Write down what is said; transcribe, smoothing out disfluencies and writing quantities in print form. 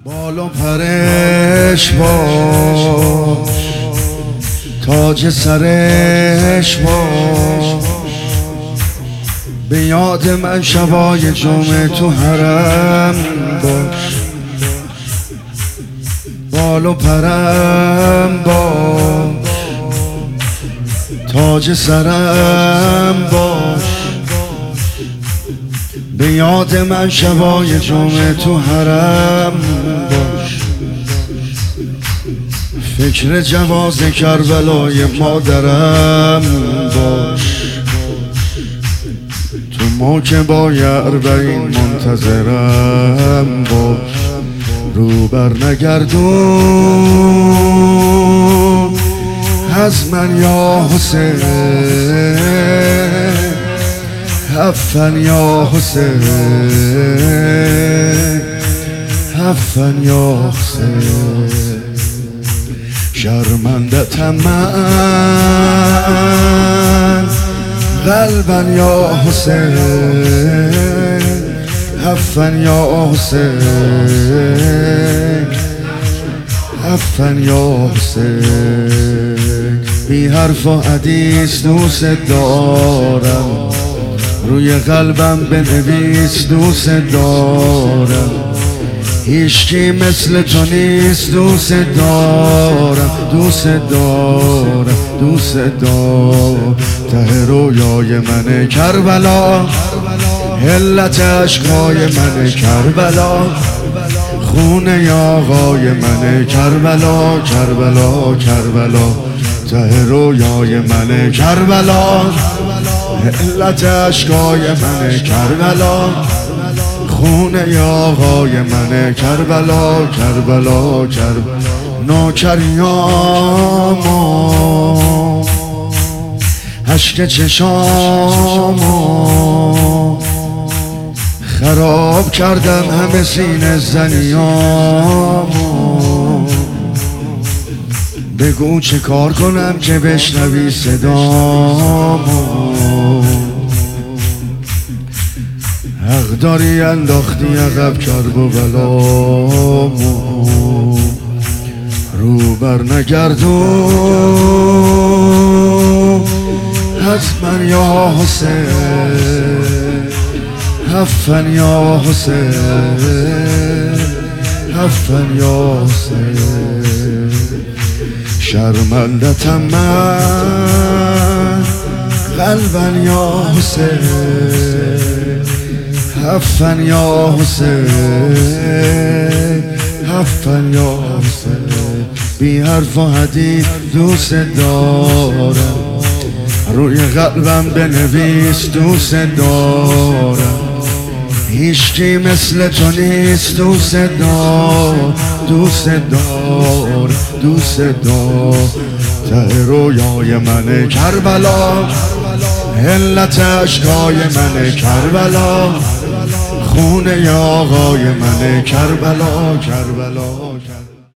بال و پرش باش، تاج سرش باش، به یاد من شبای جمعه تو حرم باش. بال و پرم باش، تاج سرم باش، به یاد من شبای جمعه تو حرم باش. فکر جواز کربلای مادرم باش، تو موکبای اربعین منتظرم باش. رو بر نگردون از من یا حسین، حفن یا حسین، حفن یا حسین. شرمندتم من قلبا یا حسین، حفن یا حسین، حفن یا حسین. بی حرف و حدیث دوست دارم، روی قلبم بنویس دوست دارم. هیچکی مثل تو نیست دوست دارم، دوست دارم، دوست دارم. ته رویای من کربلا، علت عشقای من کربلا، خونه آقای من کربلا، کربلا، کربلا. ته رویای من کربلا، علت عشقای من کربلا، خونه آقای من کربلا، کربلا، کربلا. نوکریامو اشک چشامو خراب کردم، همه سینه زنیامو. بگو چه کار کنم که بشنوی صدامو. حق داری انداختی عقب کرب و بلامو. رو بر نگردون از من یا حسین، حفن یا حسین، حفن یا حسین. شرمندتم من قلبا یا حسین، حفن یا حسین، حفن یا حسین. بی حرف و حدیث دوست دارم، روی قلبم بنویس دوست دارم. هیچکی مثل تو نیست دوست دار، دوست دار، دوست دار. ته رویای من کربلا، علت عشقای من کربلا، خونه آقای من کربلا، کربلا، کربلا.